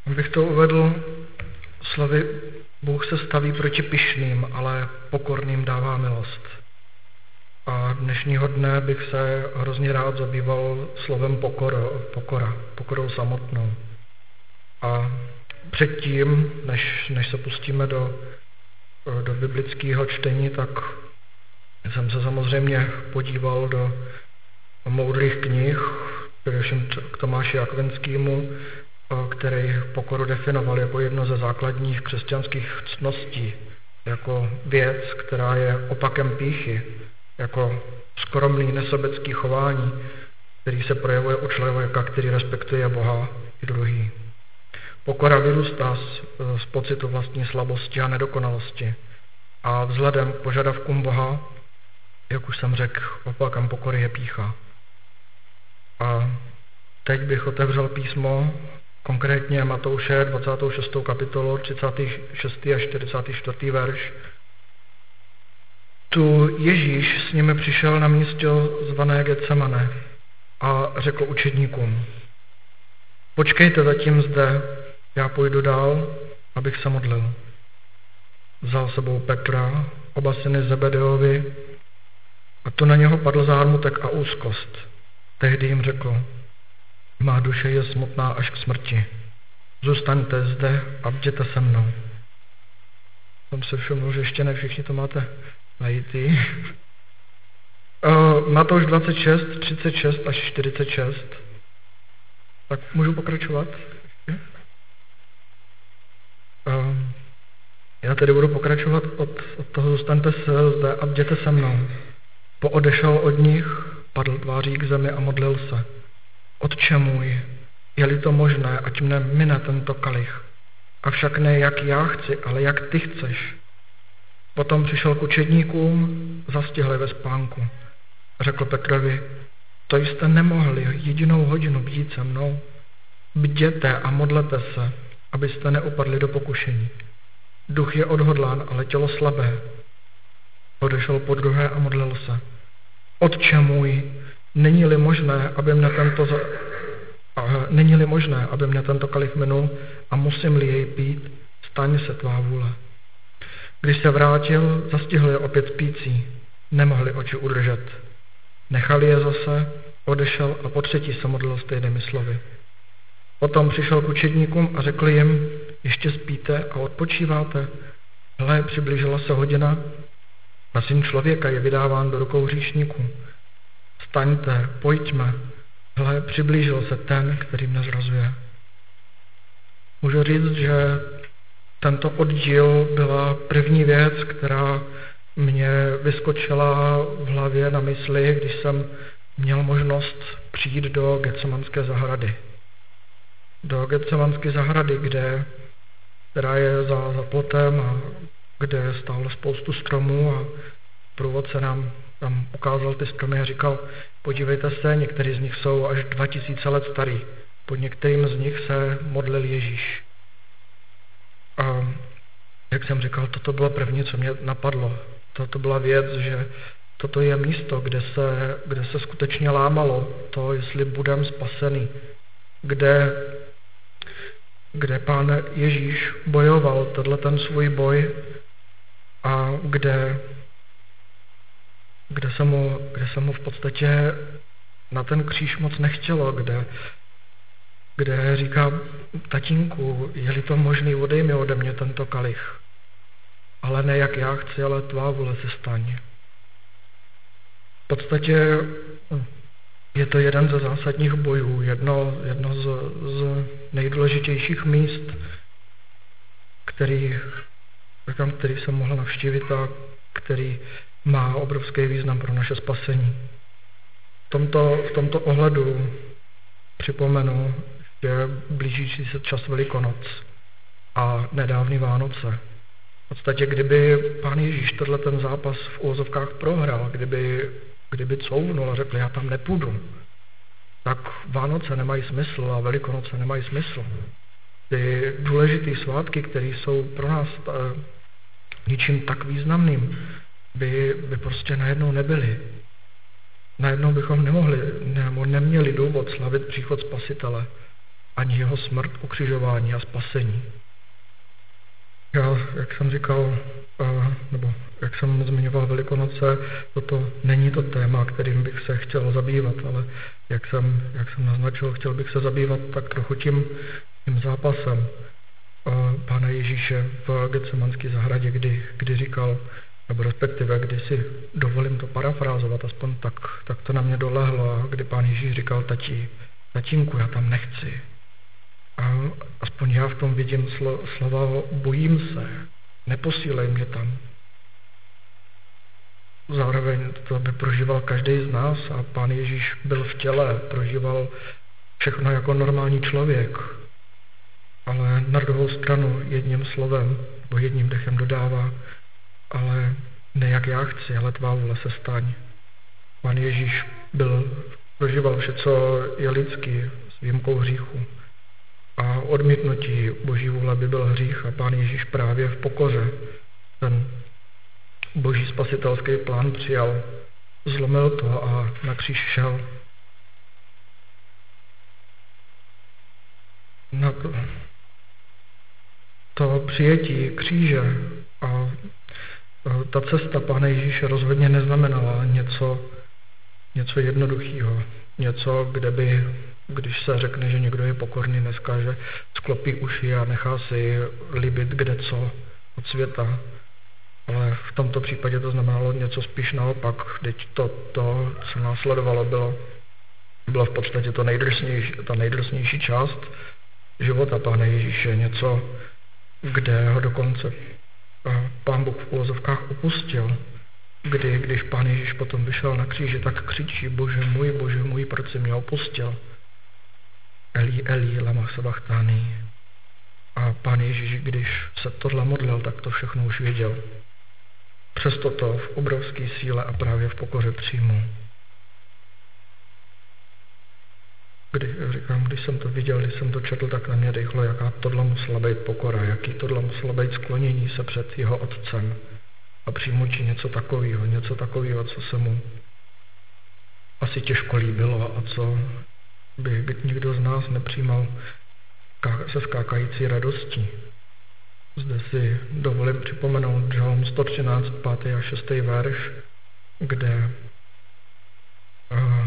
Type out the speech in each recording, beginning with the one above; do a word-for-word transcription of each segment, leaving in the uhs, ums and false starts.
Abych to uvedl slovy, Bůh se staví proti pyšným, ale pokorným dává milost. A dnešního dne bych se hrozně rád zabýval slovem pokora, pokora, pokorou samotnou. A předtím, než, než se pustíme do, do biblického čtení, tak jsem se samozřejmě podíval do moudrých knih, především k Tomáši Akvinskému, který pokoru definoval jako jedno ze základních křesťanských ctností, jako věc, která je opakem pýchy, jako skromný nesobecký chování, který se projevuje u člověka, který respektuje Boha i druhý. Pokora vyrůstá z, z pocitu vlastní slabosti a nedokonalosti a vzhledem k požadavkům Boha, jak už jsem řekl, opakem pokory je pýcha. A teď bych otevřel písmo, konkrétně Matouše dvacátou šestou kapitolu, třicátý šestý až čtyřicátý čtvrtý verš. Tu Ježíš s nimi přišel na místo zvané Getsemane a řekl učedníkům: Počkejte zatím zde, já půjdu dál, abych se modlil. Vzal sebou Petra, oba syny Zebedeovi, a tu na něho padl zármutek a úzkost. Tehdy jim řekl: Má duše je smutná až k smrti. Zůstaňte zde a bděte se mnou. Jsem se všiml, že ještě ne všichni to máte najítý. uh, Matouš dvacet šest, třicet šest až čtyřicet šest. Tak můžu pokračovat? Uh, já tedy budu pokračovat od, od toho: Zůstaňte se zde a bděte se mnou. Poodešel od nich, padl tváří k zemi a modlil se: Otče můj, je-li to možné, ať mne mine tento kalich, avšak ne jak já chci, ale jak ty chceš. Potom přišel k učedníkům, zastihl je ve spánku. Řekl Petrovi: To jste nemohli jedinou hodinu bdít se mnou. Bděte a modlete se, abyste neupadli do pokušení. Duch je odhodlán, ale tělo slabé. Odešel podruhé a modlil se: Otče můj, není-li možné, aby mne tento za... a, není-li možné, aby mne tento kalich minul a musím-li jej pít, staň se tvá vůle. Když se vrátil, zastihl je opět spící, nemohli oči udržet. Nechali je zase, odešel a po třetí se modlil stejnými slovy. Potom přišel k učedníkům a řekl jim: Ještě spíte a odpočíváte? Hle, přiblížila se hodina a Syn člověka je vydáván do rukou hříšníků. Staňte, pojďme, hle, přiblížil se ten, který mne zrazuje. Můžu říct, že tento oddíl byla první věc, která mě vyskočila v hlavě na mysli, když jsem měl možnost přijít do Getsemanské zahrady. Do Getsemanské zahrady, kde, která je za, za plotem a kde stálo spoustu stromů, a průvodce nám tam ukázal ty stromy a říkal: Podívejte se, některý z nich jsou až dva tisíce let starý. Pod některým z nich se modlil Ježíš. A jak jsem říkal, toto bylo první, co mě napadlo. Toto byla věc, že toto je místo, kde se, kde se skutečně lámalo to, jestli budeme spasený. Kde, kde Pán Ježíš bojoval tenhle ten svůj boj a kde, kde, se mu, kde se mu v podstatě na ten kříž moc nechtělo, kde, kde říká: Tatínku, je-li to možný, odej mi ode mě tento kalich. Ale ne jak já chci, ale tvá vůle se staň. V podstatě je to jeden ze zásadních bojů, jedno, jedno z, z nejdůležitějších míst, který, který jsem mohl navštívit a který má obrovský význam pro naše spasení. V tomto, v tomto ohledu připomenu, že blížící se čas Velikonoc a nedávný Vánoce. V podstatě, kdyby Pán Ježíš tenhle ten zápas v uvozovkách prohrál, kdyby, kdyby couvnul a řekl: Já tam nepůjdu, tak Vánoce nemají smysl a Velikonoce nemají smysl. Ty důležité svátky, které jsou pro nás ničím tak významným, by, by prostě najednou nebyly. Najednou bychom nemohli, ne, neměli důvod slavit příchod Spasitele. ani jeho smrt, ukřižování a spasení. Já, jak jsem říkal, nebo jak jsem zmiňoval Velikonoce, toto není to téma, kterým bych se chtěl zabývat, ale jak jsem, jak jsem naznačil, chtěl bych se zabývat tak trochu tím, tím zápasem Pána Ježíše v Getsemanské zahradě, kdy, kdy říkal, nebo respektive, kdy si dovolím to parafrázovat, aspoň tak, tak to na mě dolehlo, a kdy Pán Ježíš říkal, tati, tatínku, já tam nechci. A aspoň já v tom vidím slo, slova bojím se, neposílej mě tam. Zároveň to by prožíval každý z nás a Pán Ježíš byl v těle, prožíval všechno jako normální člověk. Ale na druhou stranu jedním slovem, nebo jedním dechem dodává, ale ne jak já chci, ale tvá vůle se staň. Pán Ježíš byl, prožíval vše, co je lidský, s výjimkou hříchu. A odmítnutí Boží vůle by byl hřích a Pán Ježíš právě v pokoře ten Boží spasitelský plán přijal, zlomil to a na kříž šel. Na to, to přijetí kříže a ta cesta Pána Ježíše rozhodně neznamenala něco, něco jednoduchého, něco, kde by, když se řekne, že někdo je pokorný, dneska, že sklopí uši a nechá si líbit kde co od světa. Ale v tomto případě to znamenalo něco spíš naopak. Teď to, to co následovalo, bylo, bylo v podstatě to nejdrsnější, ta nejdrsnější část života Pána Ježíše, něco, kde ho dokonce Pán Bůh v uvozovkách opustil. Kdy, když Pán Ježíš potom vyšel na kříži, tak křičí, Bože můj, Bože můj, proč jsi mě opustil? Eli, Eli, lama sabachthani. A Pán Ježíš, když se tohle modlil, tak to všechno už věděl. Přesto to v obrovské síle a právě v pokoře přijmu. Kdy, říkám, když jsem to viděl, když jsem to četl, tak na mě dechlo, jaká tohle musela být pokora, jaký tohle muselo být sklonění se před jeho otcem a přijmutí něco takového, něco takového, co se mu asi těžko líbilo a co by, by nikdo z nás nepřijímal se skákající radostí. Zde si dovolím připomenout Žalm sto třináct, pátý a šestý verš, kde uh,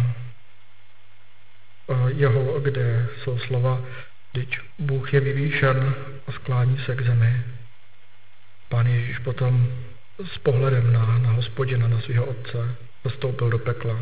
uh, jeho, kde jsou slova, vždyť Bůh je vyvýšen a sklání se k zemi. Pán Ježíš potom s pohledem na, na Hospodina, na svého otce, zastoupil do pekla.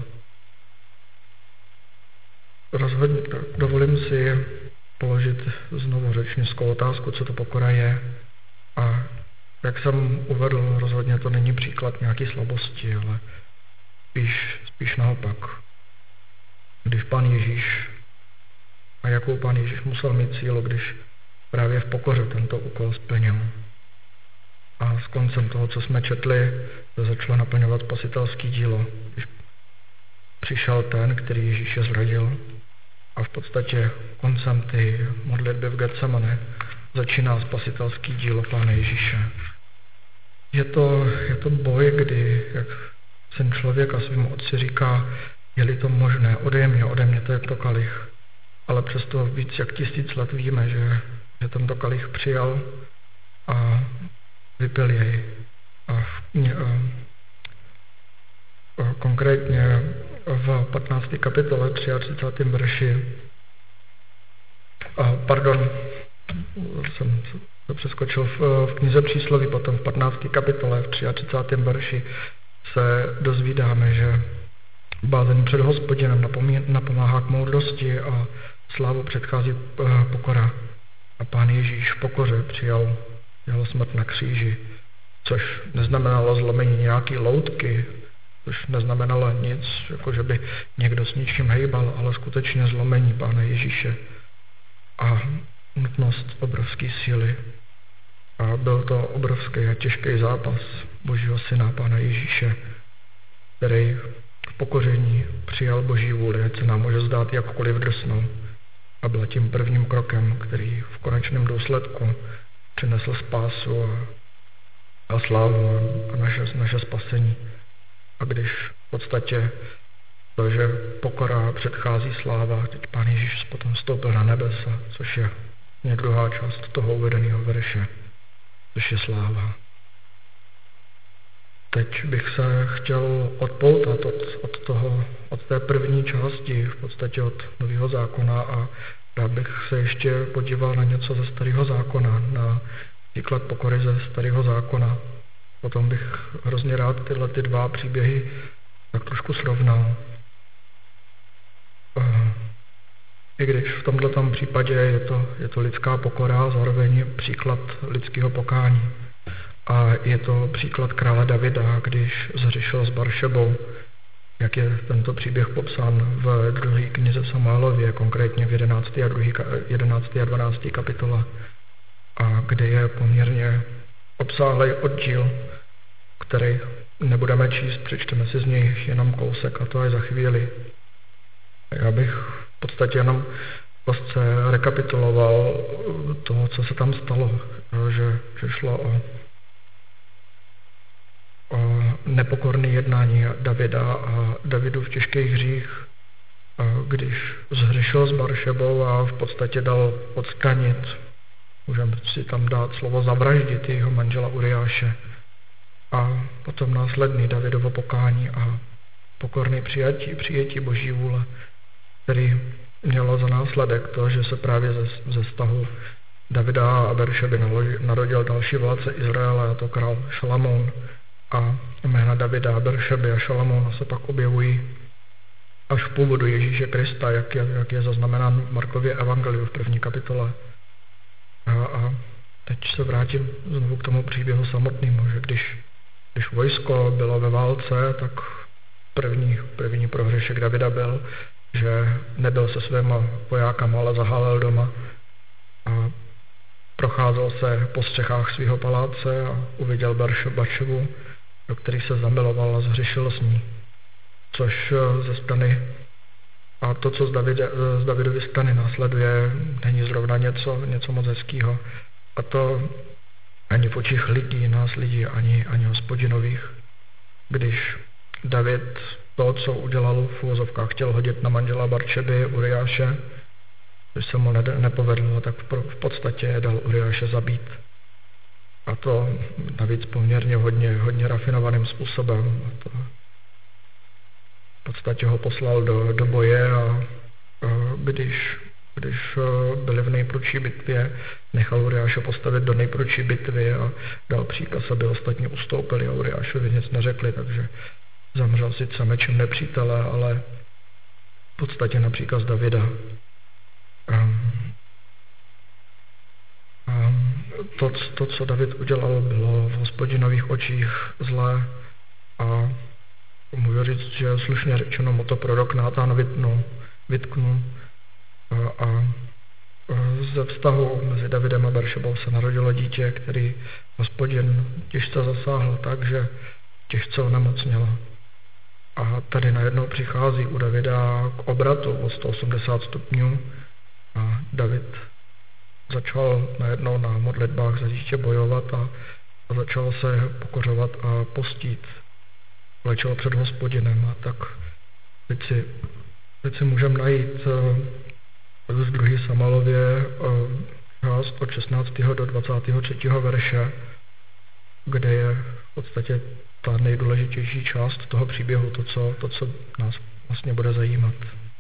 Rozhodně dovolím si položit znovu řečnickou otázku, co to pokora je. A jak jsem uvedl, rozhodně to není příklad nějaké slabosti, ale spíš, spíš naopak. Když Pán Ježíš, a jakou Pán Ježíš musel mít sílu, když právě v pokoře tento úkol splnil. A s koncem toho, co jsme četli, to začalo naplňovat spasitelské dílo. Když přišel ten, který Ježíše zradil, a v podstatě koncem ty modlitby v Getsemane začíná spasitelský dílo Pána Ježíše. Je to, je to boj, kdy, jak syn člověka svým otci říká, je-li to možné, odej mě, ode mě to je to kalich. Ale přesto víc jak tisíc let víme, že, že tento kalich přijal a vypil jej. A, v, a, a konkrétně v patnácté kapitole třicátém třetím verši a, pardon, jsem to přeskočil v, v knize Přísloví, potom v patnácté kapitole v třicátém třetím verši se dozvídáme, že bázeň před Hospodinem napomáhá k moudrosti a slávu předchází pokora. A Pán Ježíš v pokoře přijal jeho smrt na kříži, což neznamenalo zlomení nějaký loutky, což neznamenalo nic, jako že by někdo s ničím hejbal, ale skutečně zlomení Pána Ježíše a nutnost obrovské síly. A byl to obrovský a těžký zápas Božího syna Pána Ježíše, který v pokoření přijal Boží vůli, ať se nám může zdát jakkoliv drsnou, a byl tím prvním krokem, který v konečném důsledku přinesl spásu a, a slávu a naše, naše spasení. A když v podstatě protože pokora předchází sláva. Teď Pán Ježíš potom vstoupil na nebesa, což je druhá část toho uvedeného verše, což je sláva. Teď bych se chtěl odpoutat od, od, toho, od té první části, v podstatě od Nového zákona, a rád bych se ještě podíval na něco ze Starého zákona, na příklad pokory ze Starého zákona. Potom bych hrozně rád tyhle ty dva příběhy tak trošku srovnal. I když v tomto případě je to, je to lidská pokora, zároveň příklad lidského pokání. A je to příklad krále Davida, když zhřešil s Baršebou, jak je tento příběh popsán v druhé knize Samuelově, konkrétně v jedenácté a dvanácté kapitole, a kde je poměrně obsáhlý oddíl, který nebudeme číst, přečteme si z něj jenom kousek, a to je za chvíli. Já bych v podstatě jenom prostě rekapituloval to, co se tam stalo, že, že šlo o, o nepokorné jednání Davida a Davidův těžký hřích, když zhřešil s Baršebou a v podstatě dal odstranit, můžeme si tam dát slovo zavraždit jeho manžela Uriáše, a potom následný Davidovo pokání a pokorné přijetí, přijetí Boží vůle, který mělo za následek to, že se právě ze, ze vztahu Davida a Beršeby narodil další vládce Izraele, a to král Šalamoun. A jména Davida, Beršeby a Šalamouna se pak objevují až v původu Ježíše Krista, jak je, jak je zaznamenán v Markově evangeliu v první kapitole. A, a teď se vrátím znovu k tomu příběhu samotnému, že když, když vojsko bylo ve válce, tak první, první prohřešek Davida byl, že nebyl se svýma vojákama, ale zahálel doma a procházel se po střechách svého paláce a uviděl Baršebu, do který se zamiloval a zhřešil s ní. Což ze strany, a to, co z, Davide, z Davidovy strany následuje, není zrovna něco, něco moc hezkýho. A to ani v očích lidí, nás lidí, ani, ani Hospodinových. Když David to, co udělal v uvozovkách, chtěl hodit na manžela Baršeby, Uriáše, když se mu nepovedlo, tak v podstatě dal Uriáše zabít. A to navíc poměrně hodně, hodně rafinovaným způsobem. A to v podstatě ho poslal do, do boje, a, a když, když byli v nejprudší bitvě, nechal Uriáše postavit do nejprudší bitvy a dal příkaz, aby ostatní ustoupili a Uriášovi nic neřekli, takže zemřel sice mečem nepřítele, ale v podstatě na příkaz Davida. Um, um, to, to, co David udělal, bylo v Hospodinových očích zlé, a můžu říct, že slušně řečeno mu to prorok Nátan vytknul, vytknul a, a ze vztahu mezi Davidem a Baršebou se narodilo dítě, který Hospodin těžce zasáhl tak, že těžce onemocnělo. A tady najednou přichází u Davida k obratu o sto osmdesát stupňů a David začal najednou na modlitbách za dítě bojovat a, a začal se pokořovat a postít. Lečel před Hospodinem, a tak teď si, teď si můžeme najít z druhé Samuelově část od šestnáctého do dvacátého třetího verše, kde je v podstatě ta nejdůležitější část toho příběhu, to, co, to, co nás vlastně bude zajímat.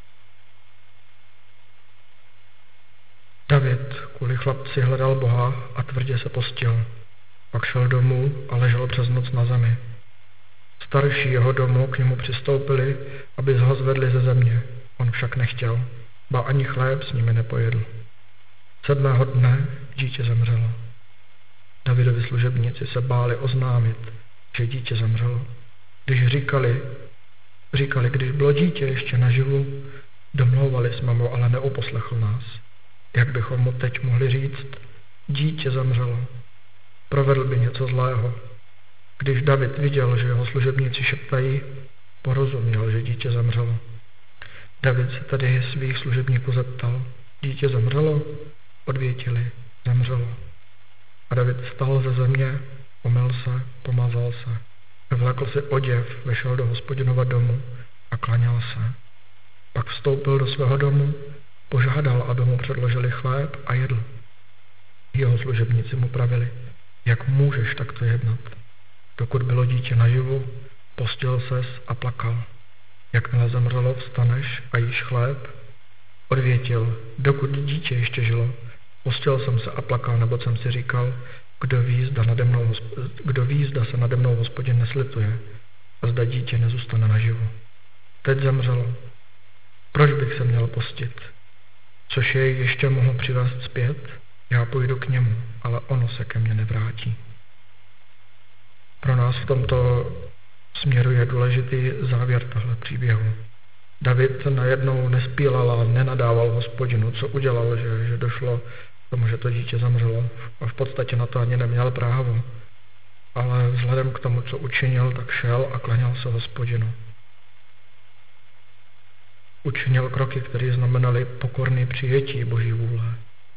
David kvůli chlapci hledal Boha a tvrdě se postil. Pak šel domů a ležel přes noc na zemi. Starší jeho domu k němu přistoupili, aby ho zvedli ze země. On však nechtěl, ba ani chléb s nimi nepojedl. Sedmého dne dítě zemřelo. Davidovi služebníci se báli oznámit, že dítě zemřelo. Když říkali, říkali, když bylo dítě ještě naživu, domlouvali jsme mu, ale neuposlechl nás. Jak bychom mu teď mohli říct, dítě zemřelo, provedl by něco zlého. Když David viděl, že jeho služebníci šeptají, porozuměl, že dítě zemřelo. David se tedy svých služebníků zeptal, dítě zemřelo? Odvětili, zemřelo. A David vstal ze země, umyl se, pomazal se, vlekl si oděv, vešel do Hospodinova domu a klaněl se. Pak vstoupil do svého domu, požádal, aby mu předložili chléb a jedl. Jeho služebníci mu pravili, jak můžeš takto jednat. Dokud bylo dítě naživu, postil ses a plakal. Jakmile zemřelo, vstaneš a jíš chléb? Odvětil, dokud dítě ještě žilo, postil jsem se a plakal, nebo jsem si říkal, kdo ví, zda, nade mnou, kdo ví, zda se nade mnou Hospodin neslituje a zda dítě nezůstane naživu. Teď zemřelo. Proč bych se měl postit? Což jej ještě mohl přivést zpět? Já půjdu k němu, ale ono se ke mně nevrátí. Pro nás v tomto směru je důležitý závěr tohle příběhu. David najednou nespílal a nenadával Hospodinu, co udělal, že, že došlo k tomu, že to dítě zemřelo. A v podstatě na to ani neměl právo. Ale vzhledem k tomu, co učinil, tak šel a klaněl se Hospodinu. Učinil kroky, které znamenaly pokorné přijetí Boží vůle.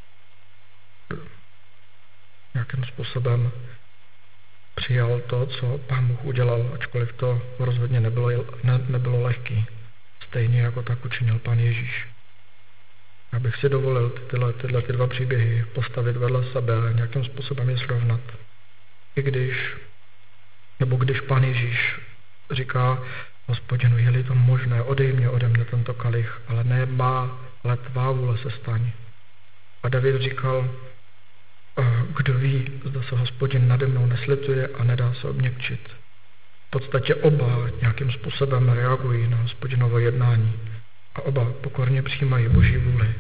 Nějakým způsobem přijal to, co Pán Bůh udělal, ačkoliv to rozhodně nebylo, ne, nebylo lehký. Stejně jako tak učinil Pán Ježíš. Já bych si dovolil tyhle, tyhle ty dva příběhy postavit vedle sebe a nějakým způsobem je srovnat. I když, nebo když Pán Ježíš říká Hospodinu, je-li to možné, odej mě ode mne tento kalich, ale ne má, ale tvá vůle se staň. A David říkal, kdo ví, zda se Hospodin nade mnou neslituje a nedá se obměkčit. V podstatě oba nějakým způsobem reagují na Hospodinovo jednání a oba pokorně přijímají Boží vůli.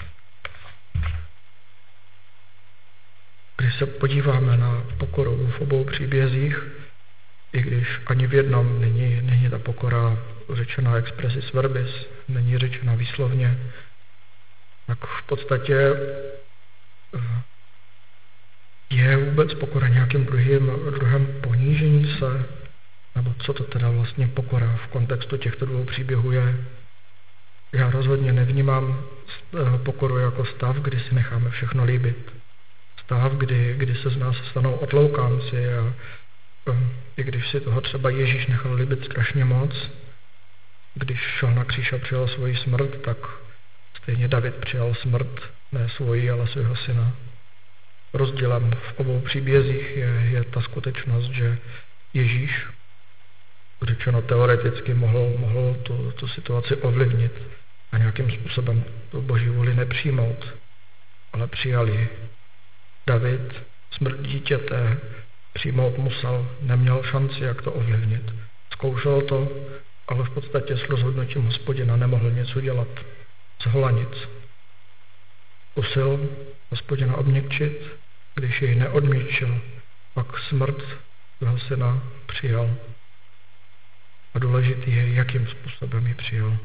Když se podíváme na pokoru v obou příbězích, i když ani v jednom není, není ta pokora řečena expressis verbis, není řečena výslovně, tak v podstatě je vůbec pokora nějakým druhým, druhým ponížení se, nebo co to teda vlastně pokora v kontextu těchto dvou příběhů je. Já rozhodně nevnímám pokoru jako stav, kdy si necháme všechno líbit. Stav, kdy, kdy se z nás stanou otloukánci a i když si toho třeba Ježíš nechal líbit strašně moc, když šel na kříž a přijal svoji smrt, tak stejně David přijal smrt, ne svoji, ale svého syna. Rozdílem v obou příbězích je, je ta skutečnost, že Ježíš, řečeno teoreticky, mohl, mohl tu, tu situaci ovlivnit a nějakým způsobem tu Boží vůli nepřijmout, ale přijal ji. David smrt dítěte přijmout musel, neměl šanci, jak to ovlivnit. Zkoušel to, ale v podstatě s rozhodnutím Hospodina nemohl nic udělat. Zhola nic. Usil Hospodina obměkčit, když jej neodměkčil, pak smrt svého syna přijal. A důležitý je, jakým způsobem ji přijal.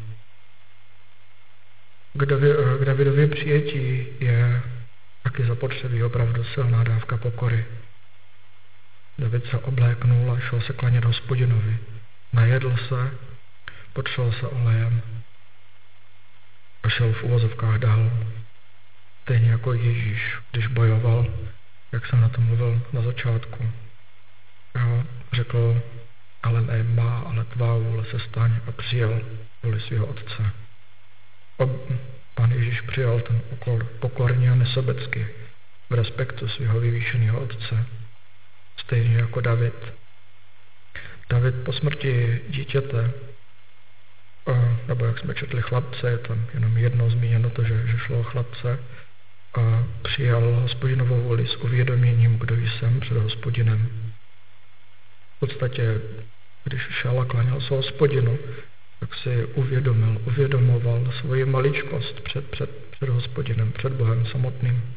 K Davidově přijetí je taky zapotřebí opravdu silná dávka pokory. David se obléknul a šel se klanět Hospodinovi. Najedl se, potřel se olejem a šel v uvozovkách dál. Stejně jako Ježíš, když bojoval, jak jsem na tom mluvil na začátku. Já řekl, ale ne má, ale tvá vůle se staň a přijal vůli svého otce. Ob, Pán Ježíš přijal ten úkol pokorně a nesobecky v respektu svého vyvýšeného otce. Stejně jako David. David po smrti dítěte, nebo jak jsme četli chlapce, je tam jenom jedno zmíněno to, že, že šlo o chlapce, a přijal Hospodinovou vůli s uvědoměním, kdo jsem před Hospodinem. V podstatě, když šel a klaněl se Hospodinu, tak si uvědomil, uvědomoval svoji maličkost před, před, před Hospodinem, před Bohem samotným.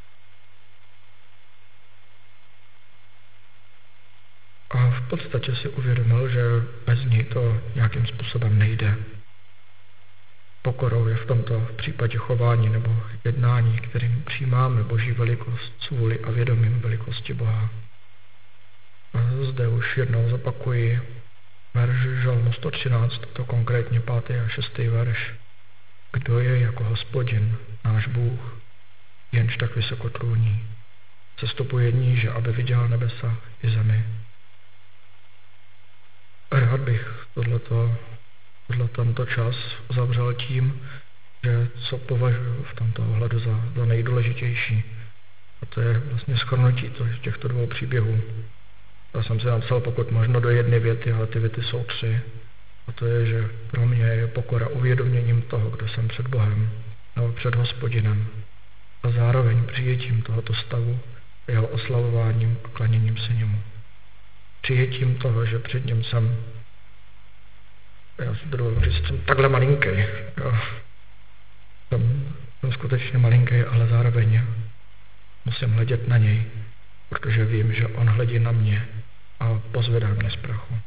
A v podstatě si uvědomil, že bez ní to nějakým způsobem nejde. Pokorou je v tomto v případě chování nebo jednání, kterým přijímáme Boží velikost, svůli a vědomím velikosti Boha. A zde už jednou zopakuji verš Žalmu sto třináct, to konkrétně pátý a šestý verš. Kdo je jako Hospodin, náš Bůh, jenž tak vysoko trůní, sestupuje níže, aby viděl nebesa i zemi. Rád bych tohleto Tohle tento čas uzavřel tím, že co považuji v tomto ohledu za, za nejdůležitější. A to je vlastně shrnutí těchto dvou příběhů. Já jsem si napsal pokud možno do jedné věty, ale ty věty jsou tři. A to je, že pro mě je pokora uvědoměním toho, kdo jsem před Bohem, nebo před Hospodinem. A zároveň přijetím tohoto stavu, jeho oslavováním a klaněním se němu. Přijetím toho, že před ním jsem, já si dovolím říct, jsem takhle malinký. Jo. Jsem, jsem skutečně malinký, ale zároveň musím hledět na něj, protože vím, že on hledí na mě a pozvedá mě z prachu.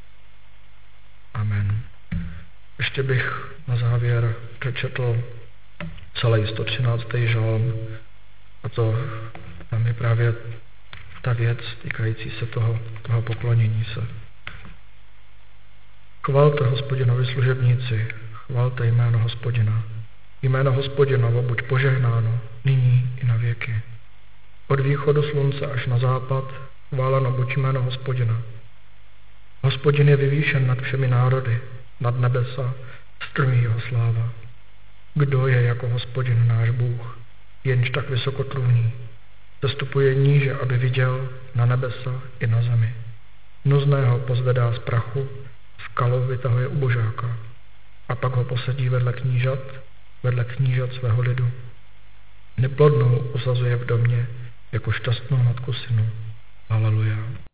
Amen. Ještě bych na závěr přečetl celý sto třináctý žalm, a to tam je právě ta věc týkající se toho, toho poklonění se. Chvalte Hospodinovi služebníci, chvalte jméno Hospodina. Jméno Hospodinovo buď požehnáno, nyní i na věky. Od východu slunce až na západ, chváleno buď jméno Hospodina. Hospodin je vyvýšen nad všemi národy, nad nebesa, strmí jeho sláva. Kdo je jako Hospodin náš Bůh, jenž tak vysokotrůní, sestupuje níže, aby viděl na nebesa i na zemi. Nuzného pozvedá z prachu, skalu vytahuje ubožáka a pak ho posadí vedle knížat, vedle knížat svého lidu. Neplodnou usazuje v domě jako šťastnou matku synu. Haleluja.